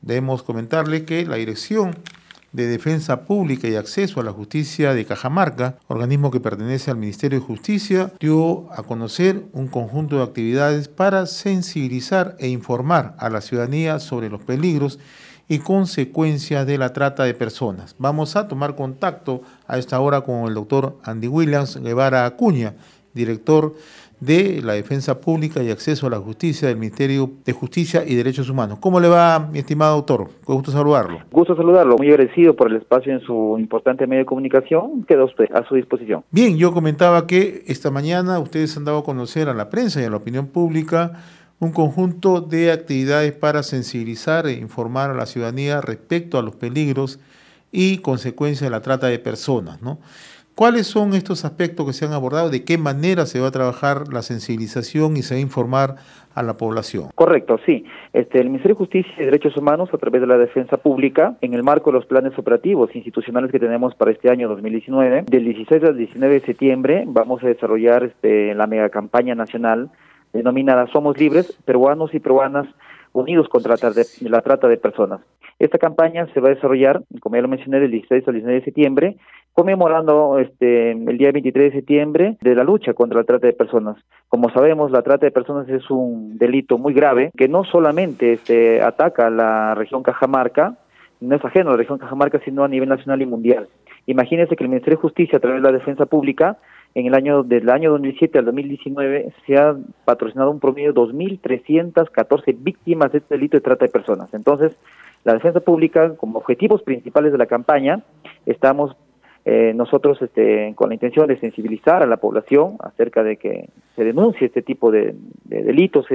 Debemos comentarle que la Dirección de Defensa Pública y Acceso a la Justicia de Cajamarca, organismo que pertenece al Ministerio de Justicia, dio a conocer un conjunto de actividades para sensibilizar e informar a la ciudadanía sobre los peligros y consecuencias de la trata de personas. Vamos a tomar contacto a esta hora con el doctor Andy Williams Guevara Acuña, director de la Defensa Pública y Acceso a la Justicia del Ministerio de Justicia y Derechos Humanos. ¿Cómo le va, mi estimado doctor? Con gusto saludarlo. Gusto saludarlo, muy agradecido por el espacio en su importante medio de comunicación. Queda usted a su disposición. Bien, yo comentaba que esta mañana ustedes han dado a conocer a la prensa y a la opinión pública un conjunto de actividades para sensibilizar e informar a la ciudadanía respecto a los peligros y consecuencias de la trata de personas, ¿no? ¿Cuáles son estos aspectos que se han abordado? ¿De qué manera se va a trabajar la sensibilización y se va a informar a la población? Correcto, sí. El Ministerio de Justicia y Derechos Humanos, a través de la Defensa Pública, en el marco de los planes operativos institucionales que tenemos para este año 2019, del 16 al 19 de septiembre vamos a desarrollar la mega campaña nacional denominada Somos Libres, Peruanos y Peruanas Unidos contra la trata de personas. Esta campaña se va a desarrollar, como ya lo mencioné, del 16 al 19 de septiembre, conmemorando el día 23 de septiembre de la lucha contra la trata de personas. Como sabemos, la trata de personas es un delito muy grave que no solamente ataca a la región Cajamarca, no es ajeno a la región Cajamarca, sino a nivel nacional y mundial. Imagínense que el Ministerio de Justicia, a través de la Defensa Pública, del año 2007 al 2019, se ha patrocinado un promedio de 2.314 víctimas de este delito de trata de personas. Entonces, la Defensa Pública, como objetivos principales de la campaña, estamos nosotros con la intención de sensibilizar a la población acerca de que se denuncie este tipo de delitos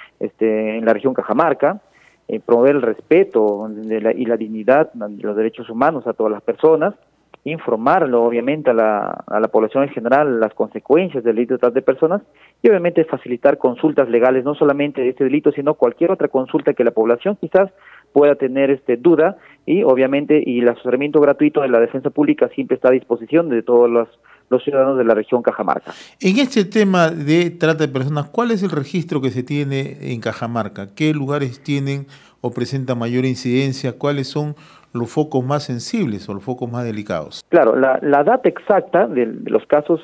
en la región Cajamarca, promover el respeto y la dignidad de los derechos humanos a todas las personas, informarlo obviamente a la población en general las consecuencias del delito de trata de personas y obviamente facilitar consultas legales, no solamente de este delito, sino cualquier otra consulta que la población quizás pueda tener duda, y obviamente el asesoramiento gratuito de la Defensa Pública siempre está a disposición de todos los ciudadanos de la región Cajamarca. En este tema de trata de personas, ¿cuál es el registro que se tiene en Cajamarca? ¿Qué lugares tienen o presentan mayor incidencia? ¿Cuáles son los focos más sensibles o los focos más delicados? Claro, la data exacta de los casos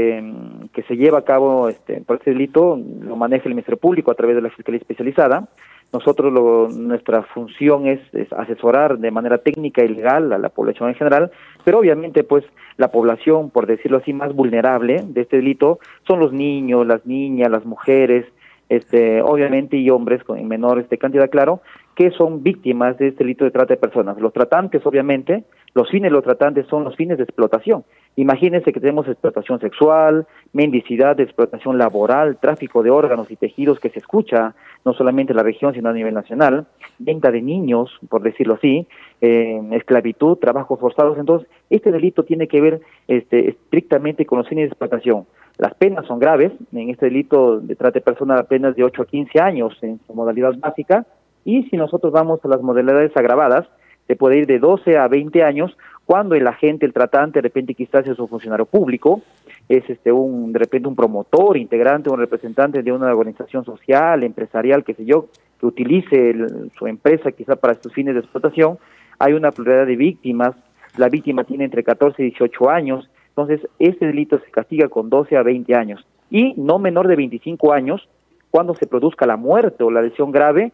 que se lleva a cabo por este delito lo maneja el Ministerio Público a través de la Fiscalía Especializada. Nosotros nuestra función es asesorar de manera técnica y legal a la población en general, pero obviamente pues la población, por decirlo así, más vulnerable de este delito son los niños, las niñas, las mujeres, obviamente, y hombres en menor cantidad, claro, que son víctimas de este delito de trata de personas. Los tratantes, obviamente, los fines de los tratantes son los fines de explotación. Imagínense que tenemos explotación sexual, mendicidad, explotación laboral, tráfico de órganos y tejidos que se escucha no solamente en la región, sino a nivel nacional, venta de niños, por decirlo así, esclavitud, trabajos forzados. Entonces, este delito tiene que ver estrictamente con los fines de explotación. Las penas son graves, en este delito de trata de personas apenas de 8 a 15 años en su modalidad básica, y si nosotros vamos a las modalidades agravadas, se puede ir de 12 a 20 años, cuando el agente, el tratante, de repente quizás es un funcionario público, es de repente un promotor, integrante, un representante de una organización social, empresarial, qué sé yo, que utilice su empresa quizás para estos fines de explotación. Hay una pluralidad de víctimas, la víctima tiene entre 14 y 18 años, entonces este delito se castiga con 12 a 20 años, y no menor de 25 años cuando se produzca la muerte o la lesión grave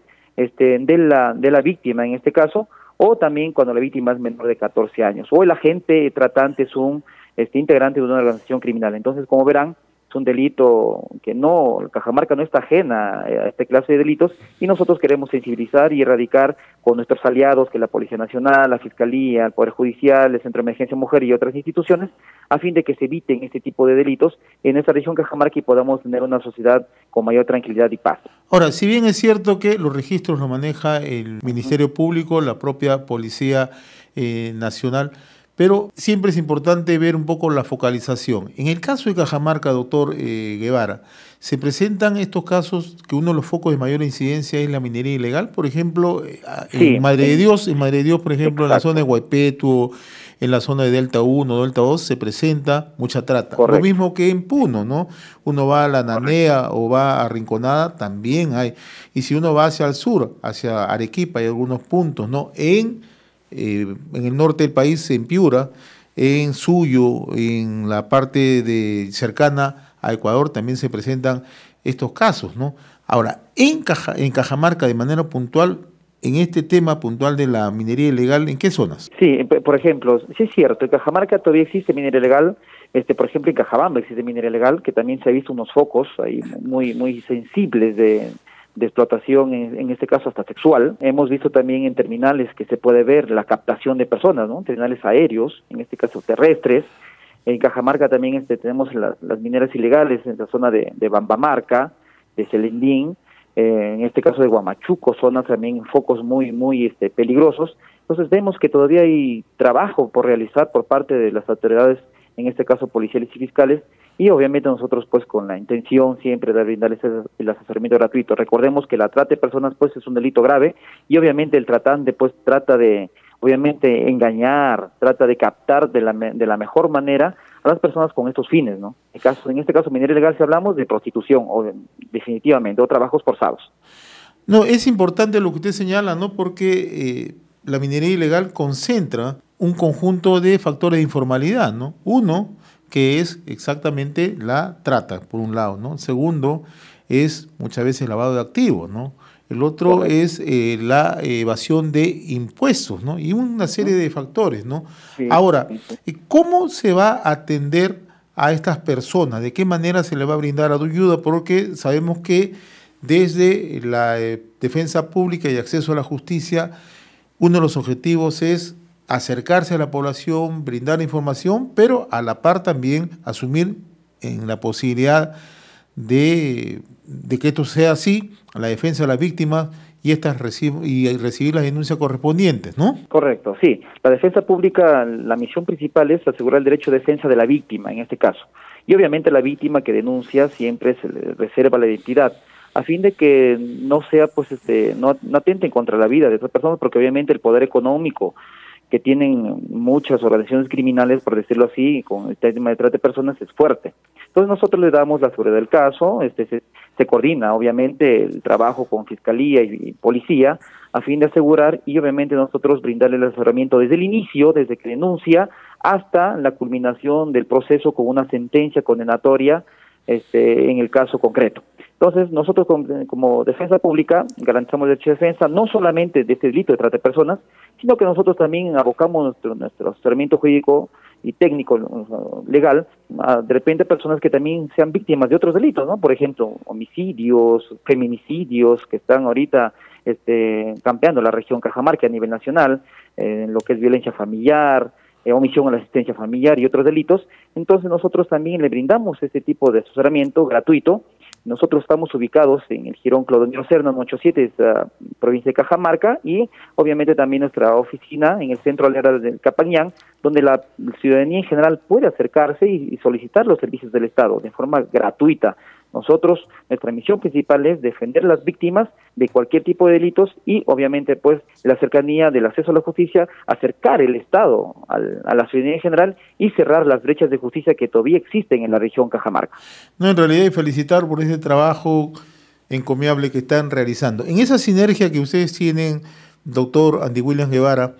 de la víctima en este caso, o también cuando la víctima es menor de 14 años, o el agente tratante es un integrante de una organización criminal. Entonces, como verán, es un delito que Cajamarca no está ajena a esta clase de delitos, y nosotros queremos sensibilizar y erradicar con nuestros aliados, que es la Policía Nacional, la Fiscalía, el Poder Judicial, el Centro de Emergencia Mujer y otras instituciones, a fin de que se eviten este tipo de delitos en esta región Cajamarca y podamos tener una sociedad con mayor tranquilidad y paz. Ahora, si bien es cierto que los registros los maneja el Ministerio Público, la propia Policía Nacional, pero siempre es importante ver un poco la focalización. En el caso de Cajamarca, doctor Guevara, se presentan estos casos que uno de los focos de mayor incidencia es la minería ilegal, por ejemplo, Sí, en Madre de Dios, por ejemplo, en la zona de exacto, Guaypetuo, en la zona de Delta 1, Delta 2, se presenta mucha trata. Lo correcto, mismo que en Puno, ¿no? Uno va a la correcto. Nanea o va a Rinconada, también hay. Y si uno va hacia el sur, hacia Arequipa, hay algunos puntos, ¿no? En el norte del país, en Piura, en Suyo, en la parte cercana a Ecuador, también se presentan estos casos, ¿no? Ahora, en Cajamarca, de manera puntual, en este tema puntual de la minería ilegal, ¿en qué zonas? Sí, por ejemplo, sí es cierto, en Cajamarca todavía existe minería ilegal, por ejemplo en Cajabamba existe minería ilegal, que también se ha visto unos focos ahí muy sensibles de explotación, en este caso hasta sexual. Hemos visto también en terminales que se puede ver la captación de personas, ¿no? Terminales aéreos, en este caso terrestres. En Cajamarca también tenemos las mineras ilegales en la zona de Bambamarca, de Celendín, en este caso de Huamachuco, zonas también focos muy peligrosos. Entonces vemos que todavía hay trabajo por realizar por parte de las autoridades, en este caso policiales y fiscales, y obviamente nosotros pues con la intención siempre de brindarles el asesoramiento gratuito. Recordemos que la trata de personas pues es un delito grave y obviamente el tratante pues trata de obviamente engañar, trata de captar de la mejor manera a las personas con estos fines, ¿no? En este caso minería ilegal, si hablamos de prostitución definitivamente, o trabajos forzados. No, es importante lo que usted señala, ¿no? Porque la minería ilegal concentra un conjunto de factores de informalidad, ¿no? Uno, que es exactamente la trata, por un lado, ¿no? Segundo, es muchas veces lavado de activos, ¿no? El otro Correcto. es la evasión de impuestos, ¿no? Y una serie Ujú. de factores, ¿no? Sí, Ahora, sí, sí. ¿cómo se va a atender a estas personas? ¿De qué manera se les va a brindar ayuda? Porque sabemos que desde la defensa pública y acceso a la justicia, uno de los objetivos es acercarse a la población, brindar información, pero a la par también asumir en la posibilidad de que esto sea así, la defensa de las víctimas y recibir las denuncias correspondientes, ¿no? Correcto, sí. La defensa pública, la misión principal es asegurar el derecho de defensa de la víctima, en este caso. Y obviamente la víctima que denuncia siempre se le reserva la identidad, a fin de que no sea, pues, no atenten contra la vida de otras personas, porque obviamente el poder económico que tienen muchas organizaciones criminales, por decirlo así, con el tema de trata de personas es fuerte. Entonces nosotros le damos la seguridad del caso, se coordina obviamente el trabajo con fiscalía y policía a fin de asegurar y obviamente nosotros brindarle el asesoramiento desde el inicio, desde que denuncia hasta la culminación del proceso con una sentencia condenatoria en el caso concreto. Entonces, nosotros como defensa pública garantizamos el derecho de defensa no solamente de este delito de trata de personas, sino que nosotros también abocamos nuestro asesoramiento jurídico y técnico legal a de repente personas que también sean víctimas de otros delitos, ¿no? Por ejemplo, homicidios, feminicidios que están ahorita campeando la región Cajamarca a nivel nacional, en lo que es violencia familiar, omisión a la asistencia familiar y otros delitos. Entonces nosotros también le brindamos este tipo de asesoramiento gratuito. Nosotros estamos ubicados en el Jirón Clodonio Serna, 87, provincia de Cajamarca, y obviamente también nuestra oficina en el centro aldeano del Capañán, donde la ciudadanía en general puede acercarse y solicitar los servicios del Estado de forma gratuita. Nosotros, nuestra misión principal es defender a las víctimas de cualquier tipo de delitos y obviamente pues la cercanía del acceso a la justicia, acercar el Estado a la ciudadanía en general y cerrar las brechas de justicia que todavía existen en la región Cajamarca. No, en realidad, y felicitar por ese trabajo encomiable que están realizando. En esa sinergia que ustedes tienen, doctor Andy Williams Guevara,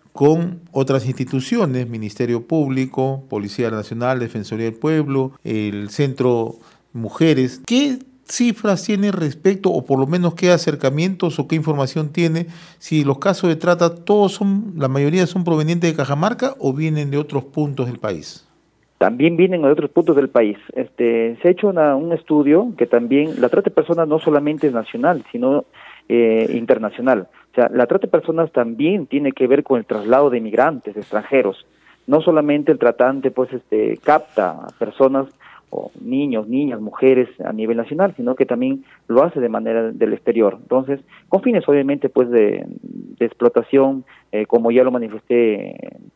con otras instituciones, Ministerio Público, Policía Nacional, Defensoría del Pueblo, el Centro Mujeres, ¿qué cifras tiene respecto, o por lo menos qué acercamientos o qué información tiene, si los casos de trata, la mayoría son provenientes de Cajamarca o vienen de otros puntos del país? También vienen de otros puntos del país. Se ha hecho un estudio que también la trata de personas no solamente es nacional, sino internacional. O sea, la trata de personas también tiene que ver con el traslado de migrantes extranjeros. No solamente el tratante pues capta a personas o niños, niñas, mujeres a nivel nacional, sino que también lo hace de manera del exterior. Entonces, con fines obviamente pues de explotación, como ya lo manifesté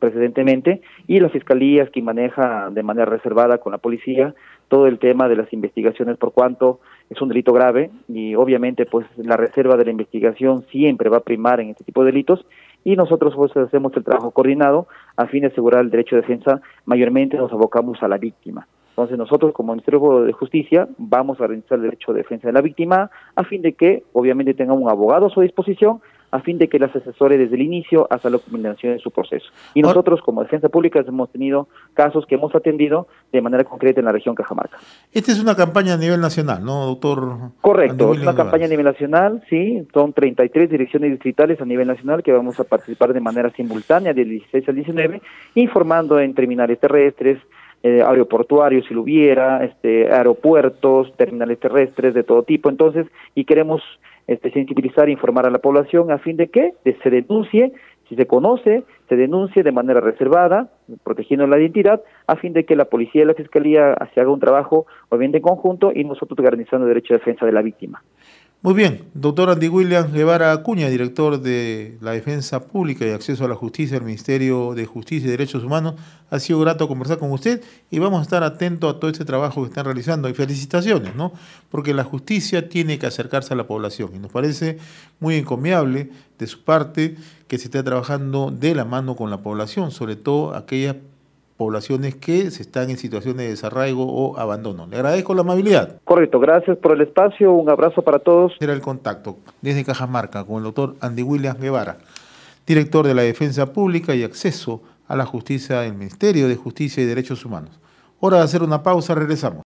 precedentemente, y la Fiscalía es quien maneja de manera reservada con la policía todo el tema de las investigaciones, por cuanto es un delito grave y obviamente pues la reserva de la investigación siempre va a primar en este tipo de delitos, y nosotros pues hacemos el trabajo coordinado a fin de asegurar el derecho de defensa. Mayormente nos abocamos a la víctima. Entonces nosotros como Ministerio de Justicia vamos a garantizar el derecho de defensa de la víctima a fin de que obviamente tenga un abogado a su disposición, a fin de que las asesore desde el inicio hasta la culminación de su proceso. Y nosotros como Defensa Pública hemos tenido casos que hemos atendido de manera concreta en la región Cajamarca. Esta es una campaña a nivel nacional, ¿no, doctor? Correcto, es una campaña a nivel nacional, sí, son 33 direcciones distritales a nivel nacional que vamos a participar de manera simultánea del 16 al 19, informando en terminales terrestres, aeroportuarios si lo hubiera, aeropuertos, terminales terrestres de todo tipo. Entonces, y queremos sensibilizar e informar a la población a fin de que se denuncie, si se conoce, se denuncie de manera reservada, protegiendo la identidad, a fin de que la policía y la fiscalía se haga un trabajo obviamente en conjunto y nosotros garantizando el derecho de defensa de la víctima. Muy bien, doctor Andy William Guevara Acuña, director de la Defensa Pública y Acceso a la Justicia del Ministerio de Justicia y Derechos Humanos. Ha sido grato conversar con usted y vamos a estar atentos a todo este trabajo que están realizando. Y felicitaciones, ¿no? Porque la justicia tiene que acercarse a la población y nos parece muy encomiable de su parte que se esté trabajando de la mano con la población, sobre todo aquellas poblaciones que se están en situaciones de desarraigo o abandono. Le agradezco la amabilidad. Correcto, gracias por el espacio, un abrazo para todos. Era el contacto desde Cajamarca con el doctor Andy William Guevara, director de la Defensa Pública y Acceso a la Justicia del Ministerio de Justicia y Derechos Humanos. Hora de hacer una pausa, regresamos.